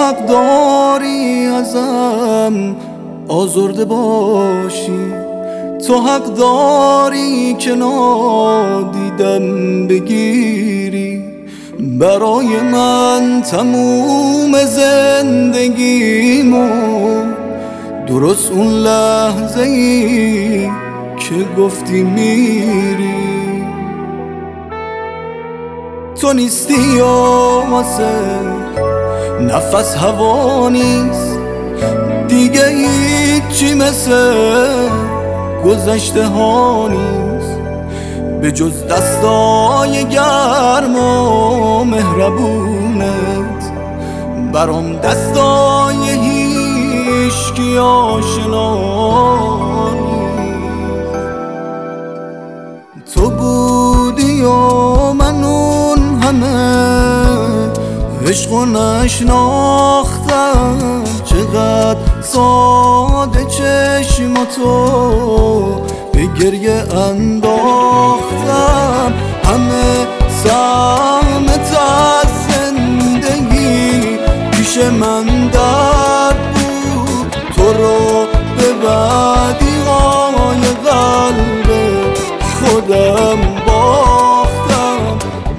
حق داری ازم آزرده باشی، تو حق داری که نادیدم بگیری. برای من تموم زندگیمو درست اون لحظه ای که گفتی میری. تو نیستی و واسه نفس هوا نیست دیگه، هیچی مثل گذشته ها نیست به جز دستای گرم و مهربونت. برام دستای هیچکی آشنا نیست. تو بودی و من اون همه عشق و نشناختم، چقدر ساده چشماتو به گریه انداختم. همه سهمت از زندگی پیش من درد بود، تو رو به بدیهای قلب خودم باختم.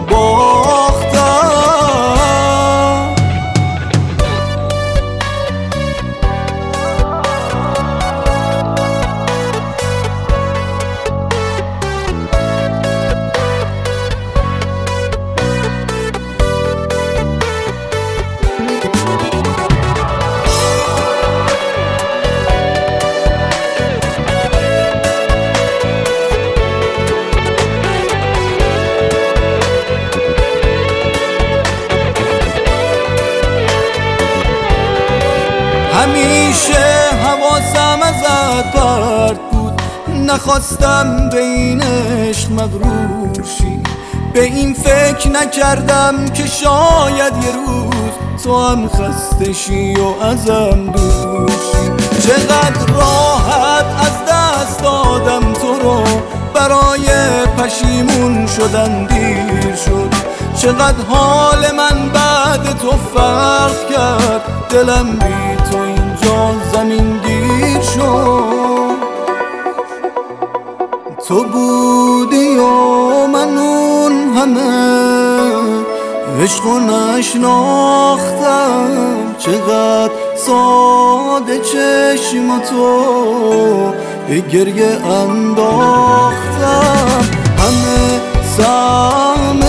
همیشه حواسم ازت پرت بود، نخواستم به این عشق مغرور شی. به این فکر نکردم که شاید یه روز تو هم خسته شی و ازم دور شی. چقدر راحت از دست دادم تو رو، برای پشیمون شدن دیر شد. چقدر حال من بعد تو فرق کرد، دلم بی تو اینجا زمین گیر شد. تو بودی و من اون همه عشق و نشناختم، چقدر ساده چشماتو به گریه انداختم. همه سهم